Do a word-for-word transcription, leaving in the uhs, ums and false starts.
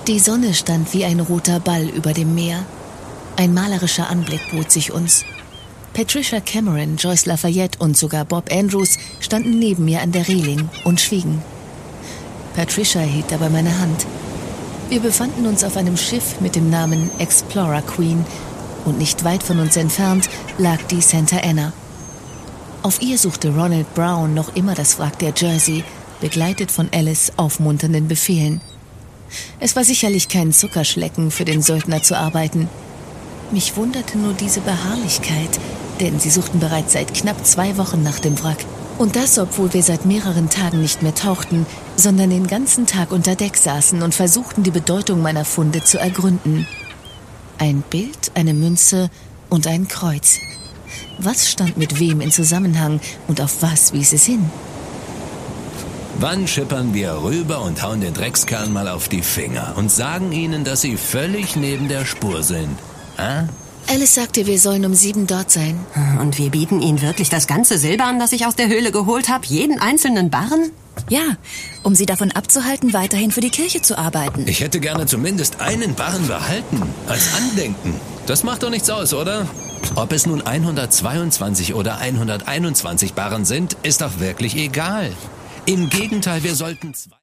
Die Sonne stand wie ein roter Ball über dem Meer. Ein malerischer Anblick bot sich uns. Patricia Cameron, Joyce Lafayette und sogar Bob Andrews standen neben mir an der Reling und schwiegen. Patricia hielt dabei meine Hand. Wir befanden uns auf einem Schiff mit dem Namen Explorer Queen und nicht weit von uns entfernt lag die Santa Ana. Auf ihr suchte Ronald Brown noch immer das Wrack der Jersey, begleitet von Alice aufmunternden Befehlen. Es war sicherlich kein Zuckerschlecken für den Söldner zu arbeiten. Mich wunderte nur diese Beharrlichkeit, denn sie suchten bereits seit knapp zwei Wochen nach dem Wrack. Und das, obwohl wir seit mehreren Tagen nicht mehr tauchten, sondern den ganzen Tag unter Deck saßen und versuchten, die Bedeutung meiner Funde zu ergründen. Ein Bild, eine Münze und ein Kreuz. Was stand mit wem in Zusammenhang und auf was wies es hin? Wann schippern wir rüber und hauen den Dreckskerl mal auf die Finger und sagen ihnen, dass sie völlig neben der Spur sind? Hä? Alice sagte, wir sollen um sieben dort sein. Und wir bieten Ihnen wirklich das ganze Silber an, das ich aus der Höhle geholt habe? Jeden einzelnen Barren? Ja, um Sie davon abzuhalten, weiterhin für die Kirche zu arbeiten. Ich hätte gerne zumindest einen Barren behalten, als Andenken. Das macht doch nichts aus, oder? Ob es nun hundertzweiundzwanzig oder hunderteinundzwanzig Barren sind, ist doch wirklich egal. Im Gegenteil, wir sollten zwei